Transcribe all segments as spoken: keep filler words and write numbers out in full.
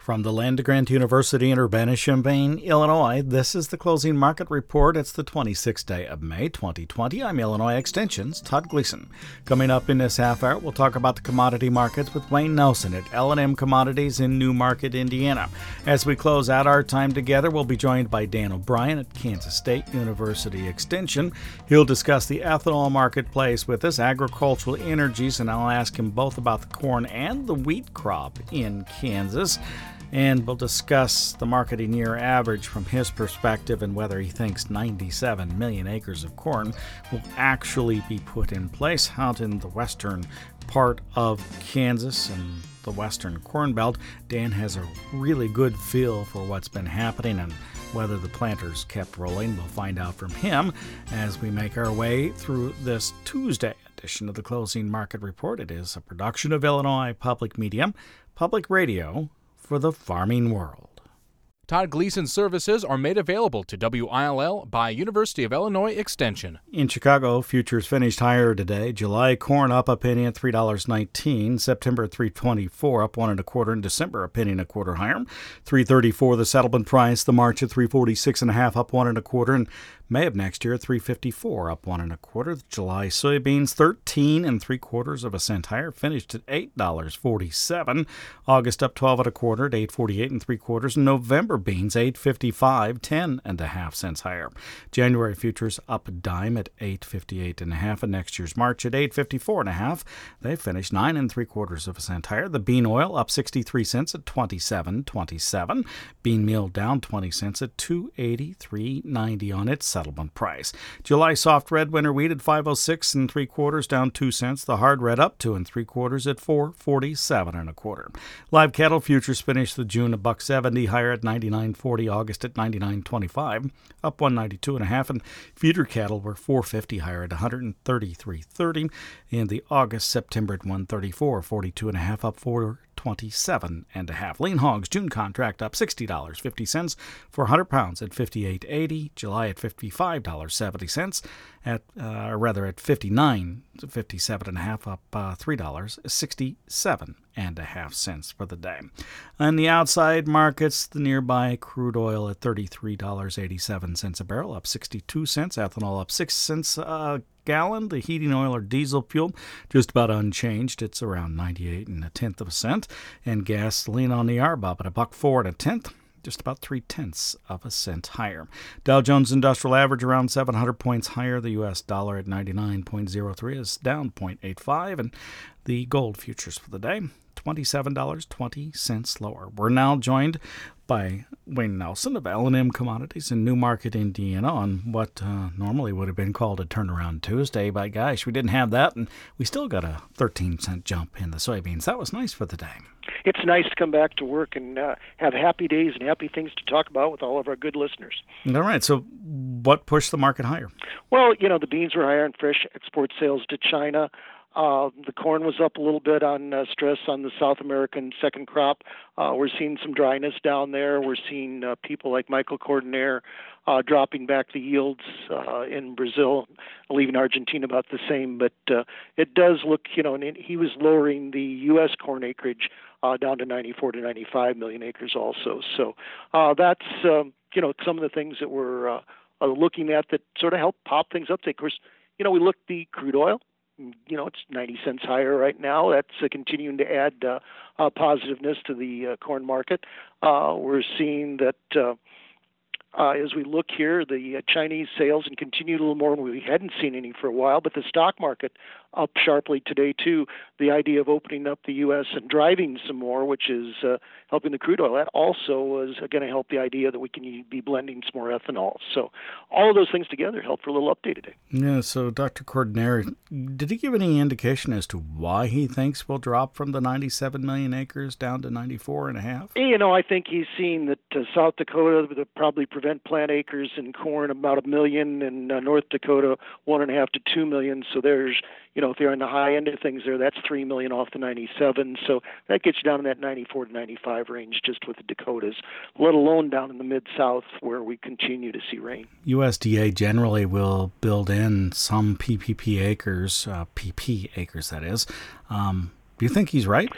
From the land-grant University in Urbana-Champaign, Illinois, this is the Closing Market Report. It's the twenty-sixth day of May, twenty twenty. I'm Illinois Extension's Todd Gleason. Coming up in this half hour, we'll talk about the commodity markets with Wayne Nelson at L and M Commodities in Newmarket, Indiana. As we close out our time together, we'll be joined by Dan O'Brien at Kansas State University Extension. He'll discuss the ethanol marketplace with us, agricultural energies, and I'll ask him both about the corn and the wheat crop in Kansas. And we'll discuss the marketing year average from his perspective and whether he thinks ninety-seven million acres of corn will actually be put in place out in the western part of Kansas and the western corn belt. Dan has a really good feel for what's been happening and whether the planters kept rolling. We'll find out from him as we make our way through this Tuesday edition of the Closing Market Report. It is a production of Illinois Public Media, Public Radio, for the farming world. Todd Gleason services are made available to W I L L by University of Illinois Extension. In Chicago, futures finished higher today. July corn up a penny at three dollars and nineteen cents. September at three twenty-four, up one and a quarter. In December, a penny and a quarter higher. three thirty-four the settlement price. The March at three forty-six and a half, up one and a quarter. And May of next year, three fifty-four, up one and a quarter. The July soybeans, thirteen and three quarters of a cent higher, finished at eight dollars and forty-seven cents. August up twelve and a quarter at eight forty-eight and three quarters. And November beans, eight fifty-five, ten and a half cents higher. January futures up a dime at eight fifty-eight and a half, and next year's March at eight fifty-four and a half. They finished nine and three quarters of a cent higher. The bean oil up sixty-three cents at twenty-seven twenty-seven. Bean meal down twenty cents at two eighty-three ninety on its settlement price. July soft red winter wheat at five oh six and three quarters, down two cents. The hard red up two and three quarters at four forty-seven and a quarter. Live cattle futures finished the June a buck seventy, higher at ninety-nine forty. August at ninety-nine twenty-five, up one ninety-two and a half. And feeder cattle were four fifty, higher at one thirty-three thirty. In the August September at one thirty-four forty-two and a half, up four twenty-seven and a half. Lean hogs June contract up sixty dollars and fifty cents for one hundred pounds at fifty-eight eighty. July at fifty-five dollars and seventy cents, at uh, or rather at fifty-nine fifty-seven and a half, up uh, three dollars and sixty-seven and a half cents for the day. On the outside markets, the nearby crude oil at thirty-three dollars and eighty-seven cents a barrel, up sixty-two cents. Ethanol up six cents a gallon. The heating oil or diesel fuel just about unchanged. It's around ninety-eight and a tenth of a cent. And gasoline on the arb up at a buck four and a tenth, just about three tenths of a cent higher. Dow Jones Industrial Average around seven hundred points higher. The U S dollar at ninety-nine point oh three is down zero point eight five, and the gold futures for the day, twenty-seven dollars and twenty cents lower. We're now joined by Wayne Nelson of L and M Commodities in Newmarket, Indiana, on what uh, normally would have been called a turnaround Tuesday. But gosh, we didn't have that, and we still got a thirteen cent jump in the soybeans. That was nice for the day. It's nice to come back to work and uh, have happy days and happy things to talk about with all of our good listeners. All right, so what pushed the market higher? Well, you know, the beans were higher in fresh export sales to China. Uh, the corn was up a little bit on uh, stress on the South American second crop. Uh, we're seeing some dryness down there. We're seeing uh, people like Michael Cordonnier uh, dropping back the yields uh, in Brazil, leaving Argentina about the same. But uh, it does look, you know, and he was lowering the U S corn acreage uh, down to ninety-four to ninety-five million acres also. So uh, that's, um, you know, some of the things that we're uh, uh, looking at that sort of help pop things up. Of course, you know, we look at the crude oil. You know, it's ninety cents higher right now. That's uh, continuing to add uh, uh, positiveness to the uh, corn market. Uh, we're seeing that uh, uh, as we look here, the uh, Chinese sales and continued a little more. We hadn't seen any for a while, but the stock market up sharply today, too. The idea of opening up the U S and driving some more, which is uh, helping the crude oil. That also is going to help the idea that we can be blending some more ethanol. So all of those things together help for a little update today. Yeah, so Doctor Cordonnier, did he give any indication as to why he thinks we'll drop from the ninety-seven million acres down to ninety-four and a half? You know, I think he's seen that uh, South Dakota would probably prevent plant acres in corn about a million, and uh, North Dakota one and a half to two million. So there's, you know, if they're on the high end of things there, that's three million off the ninety-seven. So that gets you down in that ninety-four to ninety-five range just with the Dakotas, let alone down in the Mid-South where we continue to see rain. U S D A generally will build in some P P P acres, uh, P P acres that is. Um, do you think he's right?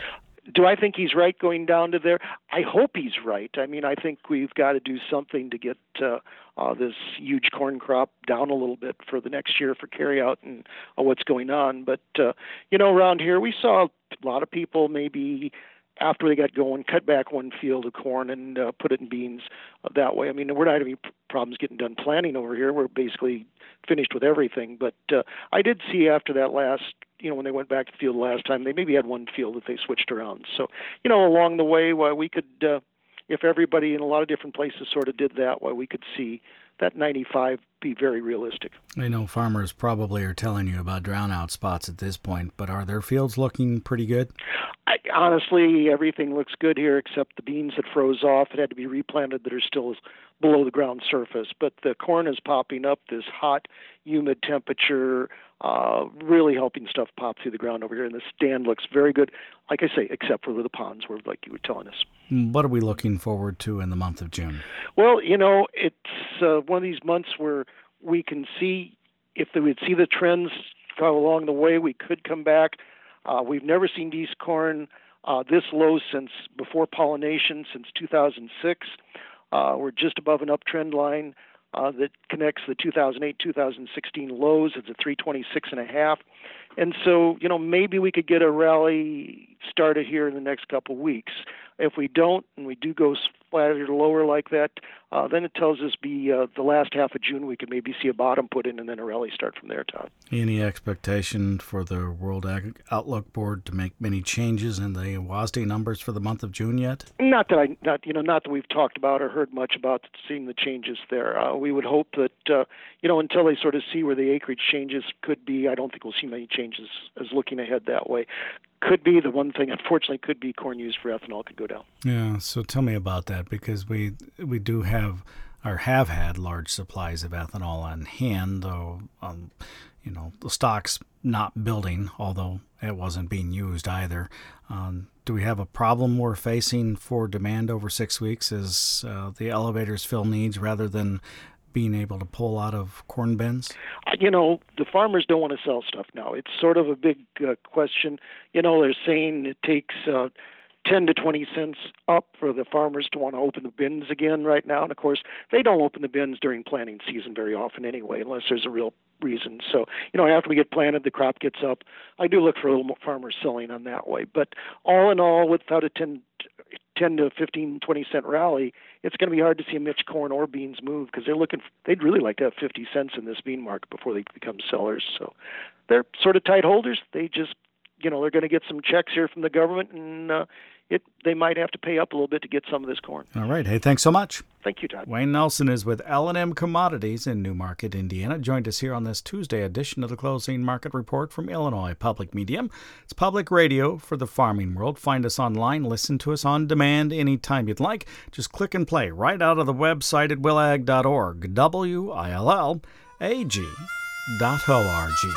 Do I think he's right going down to there? I hope he's right. I mean, I think we've got to do something to get uh, uh, this huge corn crop down a little bit for the next year for carryout and uh, what's going on. But, uh, you know, around here we saw a lot of people maybe after they got going, cut back one field of corn and uh, put it in beans uh, that way. I mean, we're not having problems getting done planting over here. We're basically finished with everything. But uh, I did see after that last, you know, when they went back to the field last time, they maybe had one field that they switched around. So, you know, along the way, why we could, uh, if everybody in a lot of different places sort of did that, why we could see that ninety-five be very realistic. I know farmers probably are telling you about drown-out spots at this point, but are their fields looking pretty good? I, honestly, everything looks good here except the beans that froze off. It had to be replanted that are still below the ground surface. But the corn is popping up, this hot, humid temperature, uh, really helping stuff pop through the ground over here. And the stand looks very good, like I say, except for the ponds, where, like you were telling us. What are we looking forward to in the month of June? Well, you know, it's uh, one of these months where we can see, if we would see the trends go along the way, we could come back. Uh, we've never seen East corn uh, this low since before pollination, since two thousand six. Uh, we're just above an uptrend line uh, that connects the two thousand eight two thousand sixteen lows. It's a three twenty-six and a half. And so, you know, maybe we could get a rally started here in the next couple of weeks. If we don't, and we do go flatter or lower like that, uh, then it tells us be uh, the last half of June we could maybe see a bottom put in and then a rally start from there, Todd. Any expectation for the World Ag Outlook Board to make many changes in the W A S D numbers for the month of June yet? Not that I, not you know, not that we've talked about or heard much about seeing the changes there. Uh, we would hope that uh, you know, until they sort of see where the acreage changes could be, I don't think we'll see many changes as looking ahead that way. Could be the one thing, unfortunately, could be corn used for ethanol could go down. Yeah, so tell me about that, because we we do have or have had large supplies of ethanol on hand, though, um, you know, the stock's not building, although it wasn't being used either. Um, do we have a problem we're facing for demand over six weeks as uh, the elevators fill needs rather than being able to pull out of corn bins? You know, the farmers don't want to sell stuff now. It's sort of a big uh, question. You know, they're saying it takes uh, ten to twenty cents up for the farmers to want to open the bins again right now. And, of course, they don't open the bins during planting season very often anyway, unless there's a real reason. So, you know, after we get planted, the crop gets up. I do look for a little more farmers selling on that way. But all in all, without a ten, ten to fifteen, twenty cent rally, it's going to be hard to see much corn or beans move because they're looking, they'd really like to have fifty cents in this bean market before they become sellers. So they're sort of tight holders. They just, you know, they're going to get some checks here from the government, and uh, it they might have to pay up a little bit to get some of this corn. All right. Hey, thanks so much. Thank you, Todd. Wayne Nelson is with L and M Commodities in Newmarket, Indiana. Joined us here on this Tuesday edition of the Closing Market Report from Illinois Public Media. It's public radio for the farming world. Find us online. Listen to us on demand anytime you'd like. Just click and play right out of the website at willag dot org. W I L L A G dot O R G.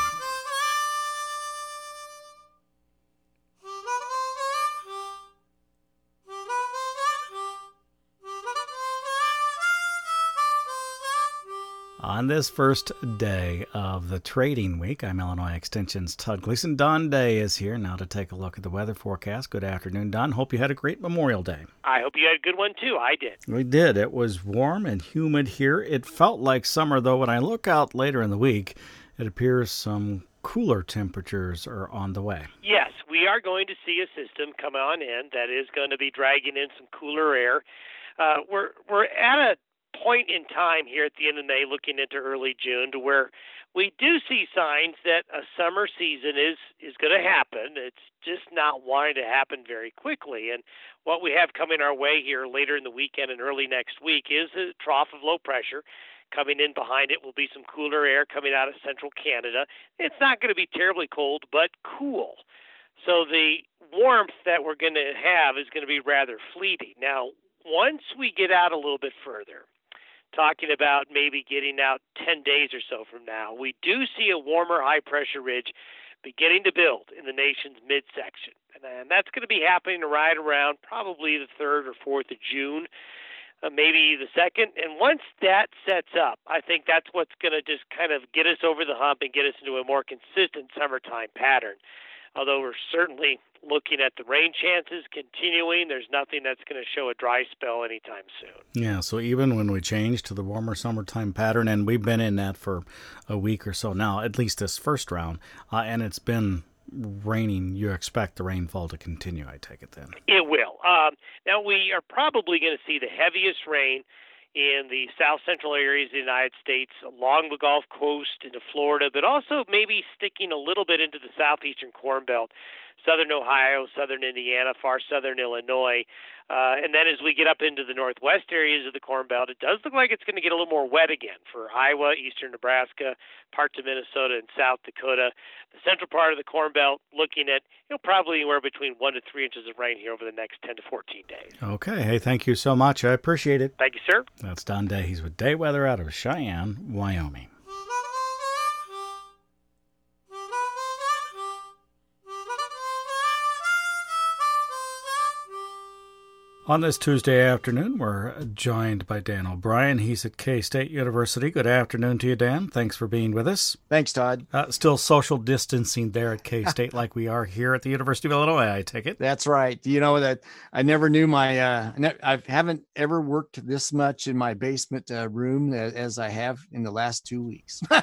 On this first day of the trading week, I'm Illinois Extension's Todd Gleason. Don Day is here now to take a look at the weather forecast. Good afternoon, Don. Hope you had a great Memorial Day. I hope you had a good one, too. I did. We did. It was warm and humid here. It felt like summer, though. When I look out later in the week, it appears some cooler temperatures are on the way. Yes, we are going to see a system come on in that is going to be dragging in some cooler air. Uh, we're we're at a point in time here at the end of May, looking into early June, to where we do see signs that a summer season is, is going to happen. It's just not wanting to happen very quickly. And what we have coming our way here later in the weekend and early next week is a trough of low pressure. Coming in behind it will be some cooler air coming out of central Canada. It's not going to be terribly cold, but cool. So the warmth that we're going to have is going to be rather fleeting. Now, once we get out a little bit further, talking about maybe getting out ten days or so from now, we do see a warmer high-pressure ridge beginning to build in the nation's midsection. And, and that's going to be happening right around probably the third or fourth of June, uh, maybe the second. And once that sets up, I think that's what's going to just kind of get us over the hump and get us into a more consistent summertime pattern. although we're certainly looking at the rain chances continuing. There's nothing that's going to show a dry spell anytime soon. Yeah, so even when we change to the warmer summertime pattern, and we've been in that for a week or so now, at least this first round, uh, and it's been raining, you expect the rainfall to continue, I take it then? It will. Um, now, we are probably going to see the heaviest rain in the south central areas of the United States, along the Gulf Coast into Florida, but also maybe sticking a little bit into the southeastern Corn Belt, southern Ohio, southern Indiana, far southern Illinois. Uh, and then as we get up into the northwest areas of the Corn Belt, it does look like it's going to get a little more wet again for Iowa, eastern Nebraska, parts of Minnesota, and South Dakota. The central part of the Corn Belt looking at, you know, probably anywhere between one to three inches of rain here over the next ten to fourteen days. Okay. Hey, thank you so much. I appreciate it. Thank you, sir. That's Don Day. He's with Day Weather out of Cheyenne, Wyoming. On this Tuesday afternoon, we're joined by Dan O'Brien. He's at K-State University. Good afternoon to you, Dan. Thanks for being with us. Thanks, Todd. Uh, still social distancing there at K-State like we are here at the University of Illinois, I take it. That's right. You know that I never knew my, uh, I haven't ever worked this much in my basement uh, room as I have in the last two weeks. Or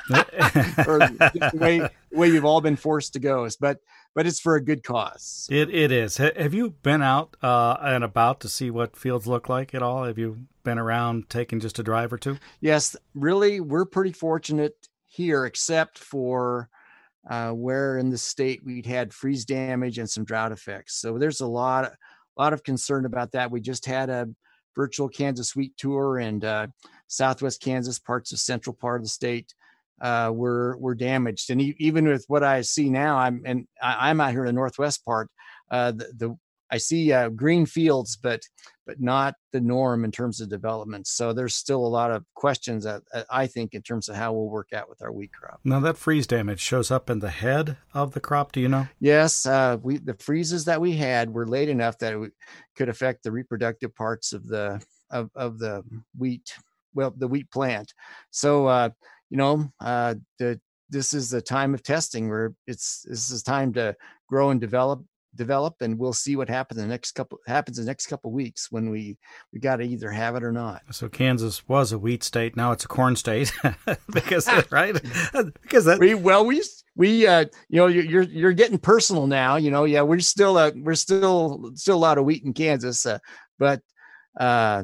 the way, the way you've all been forced to go. But But it's for a good cause. It It is. Have you been out uh, and about to see what fields look like at all? Have you been around taking just a drive or two? Yes, really, we're pretty fortunate here, except for uh, where in the state we'd had freeze damage and some drought effects. So there's a lot, a lot of concern about that. We just had a virtual Kansas wheat tour, and uh, Southwest Kansas, parts of central part of the state uh were were damaged. And e- even with what I see now, I'm and I, I'm out here in the northwest part, uh the, the I see uh, green fields, but but not the norm in terms of development. So there's still a lot of questions that, that I think in terms of how we'll work out with our wheat crop. Now that freeze damage shows up in the head of the crop, do you know? Yes, uh we the freezes that we had were late enough that it could affect the reproductive parts of the of, of the wheat, well the wheat plant. So uh you know, uh, the, this is the time of testing where it's, this is time to grow and develop, develop, and we'll see what happens in the next couple, happens in the next couple of weeks when we, we got to either have it or not. So Kansas was a wheat state. Now it's a corn state because, right? Because that, we, well, we, we, uh, you know, you're, you're getting personal now, you know, yeah, we're still, uh, we're still, still a lot of wheat in Kansas, uh, but, uh,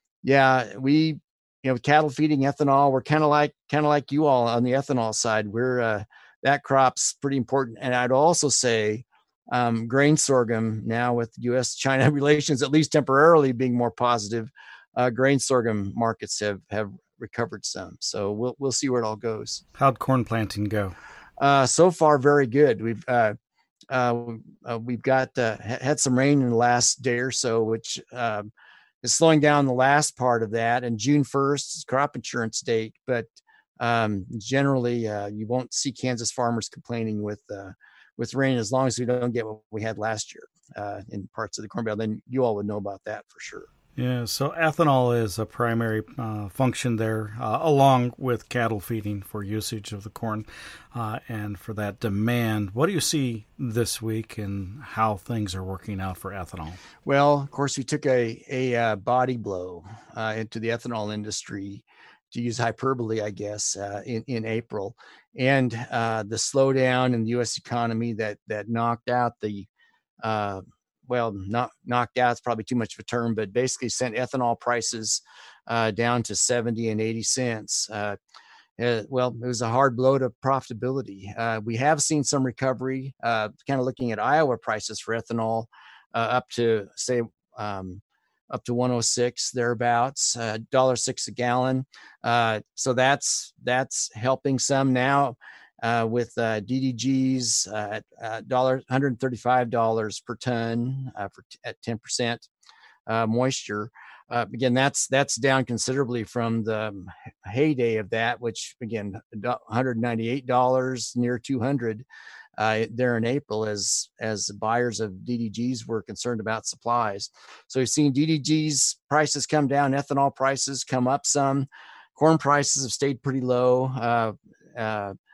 yeah, we, you know, cattle feeding ethanol, we're kind of like, kind of like you all on the ethanol side. We're, uh, that crop's pretty important. And I'd also say, um, grain sorghum now with U S China relations, at least temporarily being more positive, uh, grain sorghum markets have, have recovered some. So we'll, we'll see where it all goes. How'd corn planting go? Uh, so far, very good. We've, uh, uh, uh we've got, uh, had some rain in the last day or so, which, um, is slowing down the last part of that. And June first is crop insurance date, but um, generally uh, you won't see Kansas farmers complaining with uh, with rain as long as we don't get what we had last year uh, in parts of the Corn Belt. Then you all would know about that for sure. Yeah, so ethanol is a primary uh, function there, uh, along with cattle feeding for usage of the corn uh, and for that demand. What do you see this week and how things are working out for ethanol? Well, of course, we took a, a uh, body blow uh, into the ethanol industry, to use hyperbole, I guess, uh, in, in April. And uh, the slowdown in the U S economy that that knocked out the uh, well, not knocked out, it's probably too much of a term, but basically sent ethanol prices uh, down to seventy and eighty cents. Uh, uh, well, it was a hard blow to profitability. Uh, we have seen some recovery, uh, kind of looking at Iowa prices for ethanol uh, up to, say, um, up to one oh six thereabouts, uh, one dollar six a gallon. Uh, so that's that's helping some now. Uh, with uh, D D Gs uh, at uh, one hundred thirty-five dollars per ton uh, for t- at ten percent uh, moisture. Uh, again, that's that's down considerably from the heyday of that, which again, one hundred ninety-eight dollars, near two hundred uh, there in April, as as buyers of D D Gs were concerned about supplies. So we've seen D D Gs prices come down, ethanol prices come up some, corn prices have stayed pretty low. Uh, uh,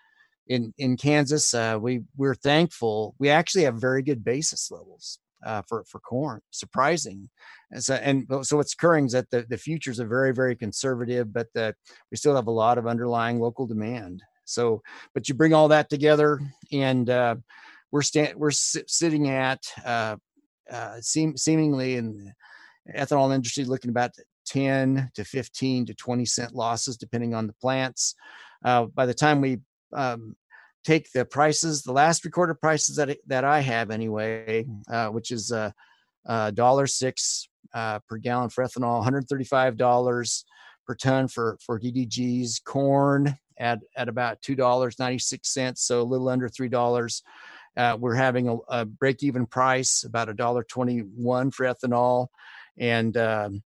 in in Kansas, uh, we we're thankful. We actually have very good basis levels uh, for for corn. Surprising, and so and so what's occurring is that the the futures are very very conservative, but the, we still have a lot of underlying local demand. So, but you bring all that together, and uh, we're stand we're sit, sitting at uh, uh, seem seemingly in the ethanol industry looking about ten to fifteen to twenty cent losses depending on the plants. Uh, by the time we um, take the prices, the last recorded prices that that I have anyway, uh, which is a uh, uh, dollar six uh, per gallon for ethanol, one hundred thirty-five dollars per ton for for D D Gs. Corn at at about two dollars and ninety-six cents, so a little under three dollars. Uh, we're having a, a break-even price about a dollar twenty-one for ethanol, and um,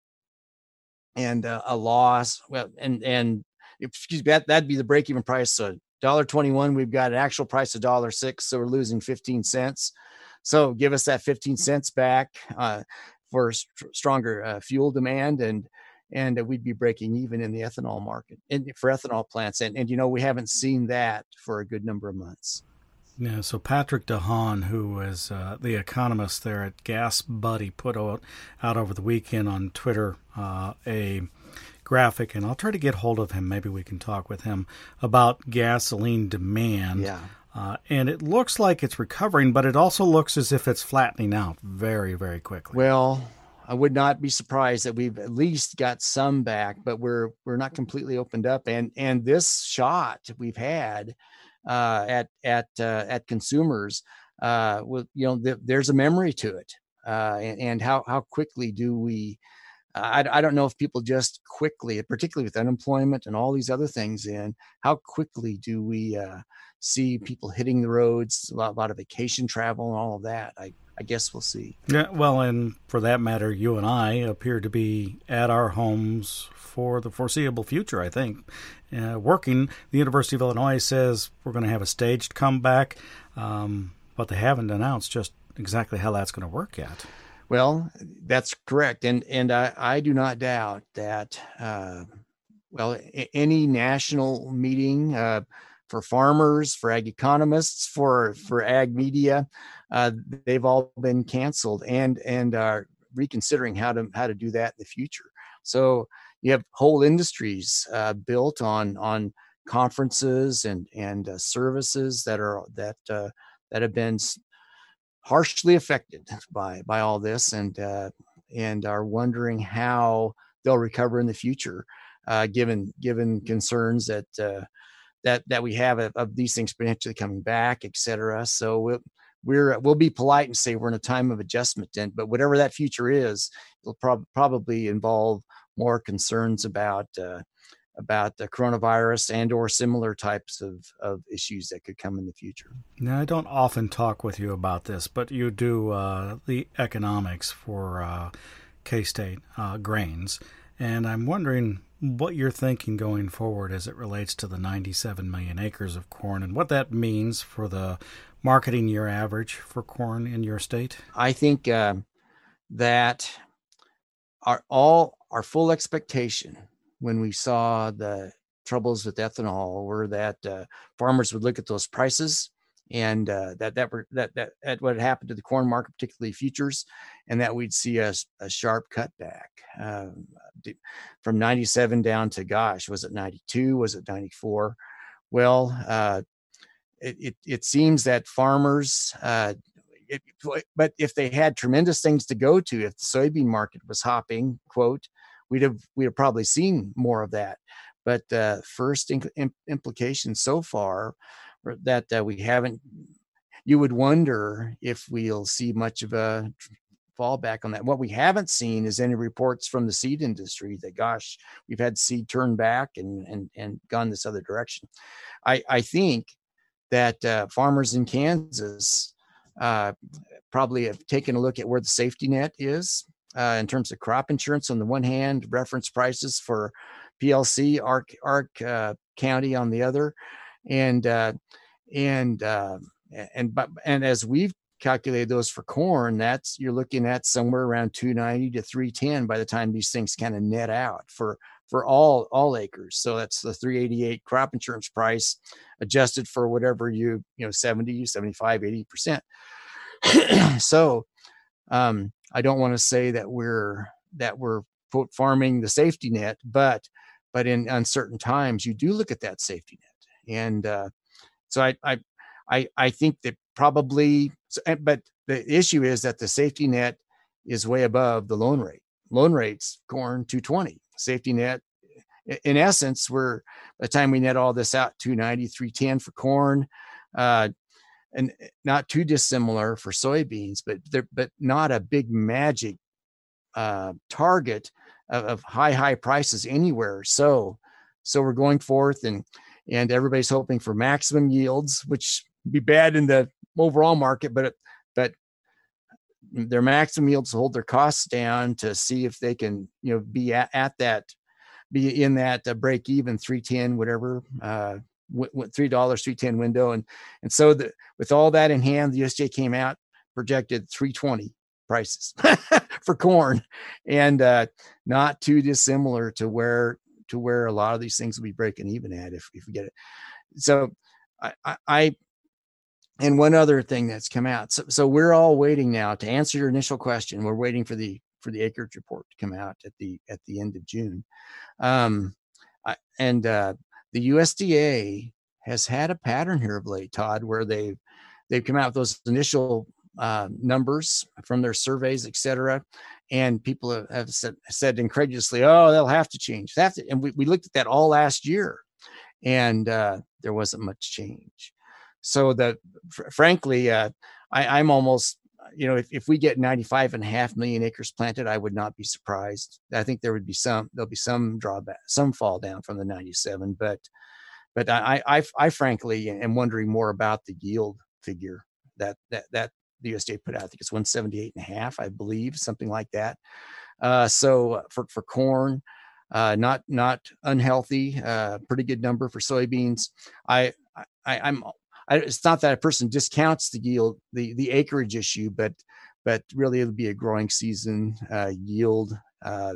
and uh, a loss. Well, and and excuse me, that that'd be the break-even price. So dollar twenty-one, we've got an actual price of dollar six, so we're losing fifteen cents. So give us that fifteen cents back uh, for st- stronger uh, fuel demand, and and uh, we'd be breaking even in the ethanol market and for ethanol plants. And and you know we haven't seen that for a good number of months. Yeah, so Patrick DeHaan, who is uh, the economist there at Gas Buddy, put out, out over the weekend on Twitter uh, a graphic, and I'll try to get hold of him. Maybe we can talk with him about gasoline demand. Yeah. Uh, and it looks like it's recovering, but it also looks as if it's flattening out very, very quickly. Well, I would not be surprised that we've at least got some back, but we're we're not completely opened up. And and this shot we've had uh, at at uh, at consumers, uh, with you know, th- there's a memory to it, uh, and, and how how quickly do we? I, I don't know if people just quickly, particularly with unemployment and all these other things in, how quickly do we uh, see people hitting the roads, a lot, a lot of vacation travel and all of that. I, I guess we'll see. Yeah, well, and for that matter, you and I appear to be at our homes for the foreseeable future, I think. Uh, working, the University of Illinois says we're going to have a staged comeback, um, but they haven't announced just exactly how that's going to work yet. Well, that's correct. And and I, I do not doubt that, uh, well, a- any national meeting uh, for farmers, for ag economists, for, for ag media, uh, they've all been canceled and and are reconsidering how to how to do that in the future. So you have whole industries uh, built on on conferences and and uh, services that are that uh, that have been harshly affected by by all this, and uh, and are wondering how they'll recover in the future, uh, given given concerns that uh, that that we have of, of these things potentially coming back, et cetera. So we'll, we're we'll be polite and say we're in a time of adjustment, and but whatever that future is, it'll prob- probably involve more concerns about uh, about the coronavirus and or similar types of, of issues that could come in the future. Now, I don't often talk with you about this, but you do uh, the economics for uh, K-State uh, grains, and I'm wondering what you're thinking going forward as it relates to the ninety-seven million acres of corn and what that means for the marketing year average for corn in your state. I think uh, that our all our full expectation when we saw the troubles with ethanol were that uh, farmers would look at those prices and uh, that that were that that at what happened to the corn market, particularly futures, and that we'd see a, a sharp cutback um, from ninety-seven down to, gosh, was it ninety-two? Was it ninety-four? Well, uh, it, it it seems that farmers. Uh, It, but if they had tremendous things to go to, if the soybean market was hopping, quote, we'd have we'd have probably seen more of that. But uh, first in, implications so far that uh, we haven't. You would wonder if we'll see much of a fallback on that. What we haven't seen is any reports from the seed industry that, gosh, we've had seed turn back and and and gone this other direction. I I think that uh, farmers in Kansas. Uh, probably have taken a look at where the safety net is uh, in terms of crop insurance on the one hand, reference prices for P L C, Arc, Arc uh, County on the other, and uh, and uh, and but and as we've calculated those for corn, that's you're looking at somewhere around two ninety to three ten by the time these things kind of net out for for all all acres. So that's the three eighty-eight crop insurance price adjusted for whatever you, you know, seventy, seventy-five, eighty percent. So um, I don't want to say that we're that we're quote farming the safety net, but but in uncertain times you do look at that safety net. And uh, so I, I I I think that probably, but the issue is that the safety net is way above the loan rate. Loan rates, corn two twenty. Safety net, in essence, we're by the time we net all this out, two ninety, three ten for corn, uh, and not too dissimilar for soybeans, but they're, but not a big magic uh, target of, of high high prices anywhere. So so we're going forth, and and everybody's hoping for maximum yields, which would be bad in the overall market, but but their maximum yields hold their costs down to see if they can, you know, be at, at that, be in that uh, break even three ten, whatever, uh, w- three dollars, three ten window. And, and so the, with all that in hand, the U S D A came out, projected three twenty prices for corn, and uh, not too dissimilar to where, to where a lot of these things will be breaking even at if, if we get it. So I, I, I And one other thing that's come out. So, so we're all waiting now to answer your initial question. We're waiting for the for the acreage report to come out at the at the end of June. Um, I, and uh, the U S D A has had a pattern here of late, Todd, where they've they've come out with those initial uh, numbers from their surveys, et cetera. And people have, have said, said incredulously, "Oh, they'll have to change." They have to. And we, we looked at that all last year, and uh, there wasn't much change. So that, fr- frankly, uh, I, I'm almost, you know, if, if we get ninety-five and a half million acres planted, I would not be surprised. I think there would be some, there'll be some drawback, some fall down from the ninety-seven, but, but I, I, I frankly am wondering more about the yield figure that, that, that the U S D A put out. I think it's one seventy-eight and a half, I believe, something like that. Uh, so for, for corn, uh, not, not unhealthy, uh, pretty good number for soybeans. I, I I'm, I, it's not that a person discounts the yield, the, the acreage issue, but but really it'll be a growing season uh, yield uh,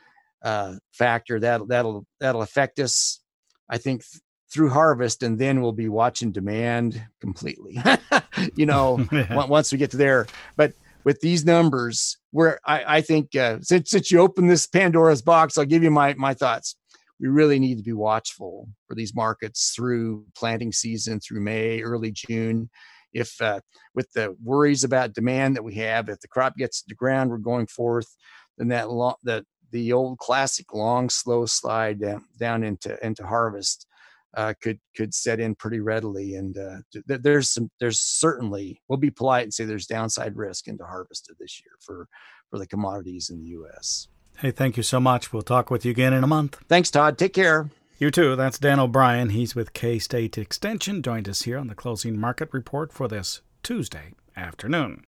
uh, factor that that'll that'll affect us, I think, th- through harvest, and then we'll be watching demand completely. you know, yeah. Once we get to there. But with these numbers, where I, I think uh, since since you opened this Pandora's box, I'll give you my my thoughts. We really need to be watchful for these markets through planting season, through May, early June. If uh, with the worries about demand that we have, if the crop gets to the ground, we're going forth, then that long, the the old classic long, slow slide down, down into into harvest uh, could could set in pretty readily. And uh, th- there's some there's certainly, we'll be polite and say there's downside risk into harvest of this year for for the commodities in the U S. Hey, thank you so much. We'll talk with you again in a month. Thanks, Todd. Take care. You too. That's Dan O'Brien. He's with K-State Extension. Joined us here on the Closing Market Report for this Tuesday afternoon.